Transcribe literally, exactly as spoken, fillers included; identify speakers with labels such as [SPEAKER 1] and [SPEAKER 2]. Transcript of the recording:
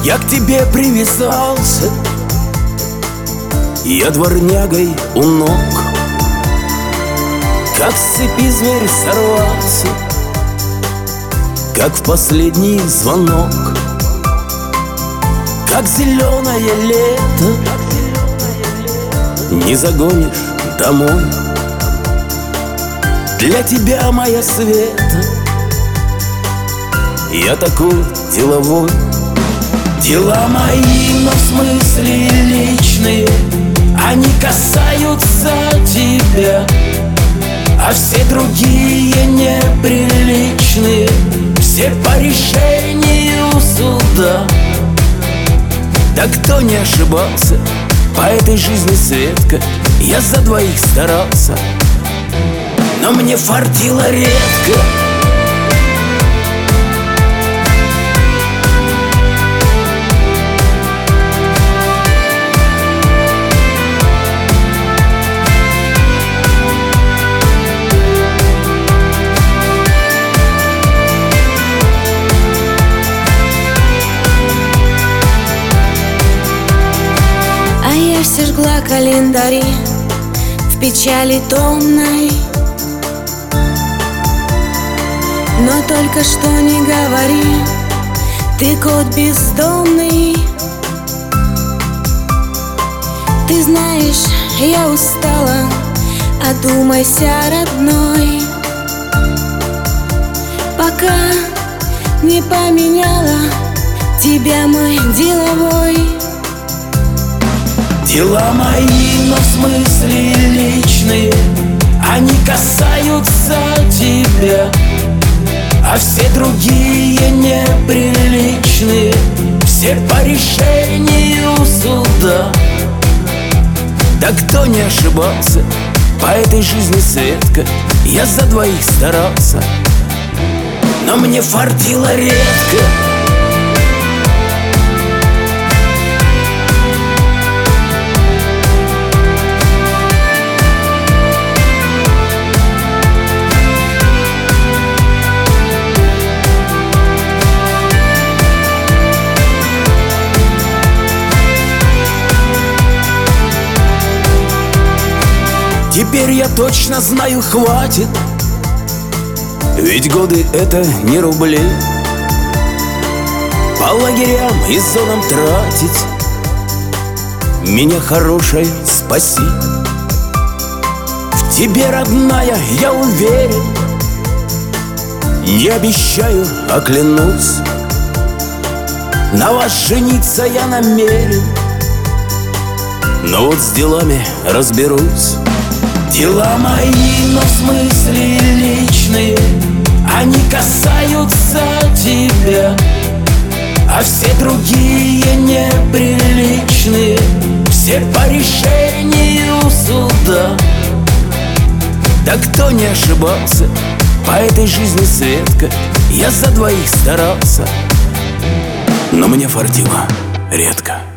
[SPEAKER 1] Я к тебе привязался, я дворнягой у ног. Как с цепи зверь сорвался, как в последний звонок, как зеленое лето не загонишь домой. Для тебя, моя Света, я такой деловой. Дела мои, но в смысле личные, они касаются тебя, а все другие неприличные, все по решению суда. Да кто не ошибался по этой жизни, Светка? Я за двоих старался, но мне фартило редко.
[SPEAKER 2] Все жгла календари в печали томной, но только что не говори, ты кот бездомный. Ты знаешь, я устала, одумайся, родной, пока не поменяла тебя мой деловой.
[SPEAKER 1] Дела мои, но в смысле личные, они касаются тебя, а все другие неприличные, все по решению суда. Да кто не ошибался по этой жизни, Светка? Я за двоих старался, но мне фартило редко. Теперь я точно знаю, хватит, ведь годы — это не рубли. По лагерям и зонам тратить меня, хорошей, спаси. В тебе, родная, я уверен, не обещаю, а клянусь, на вас жениться я намерен, но вот с делами разберусь. Дела мои, но в смысле личные, они касаются тебя, а все другие неприличные, все по решению суда. Да кто не ошибался по этой жизни, Светка? Я за двоих старался, но мне фартило редко.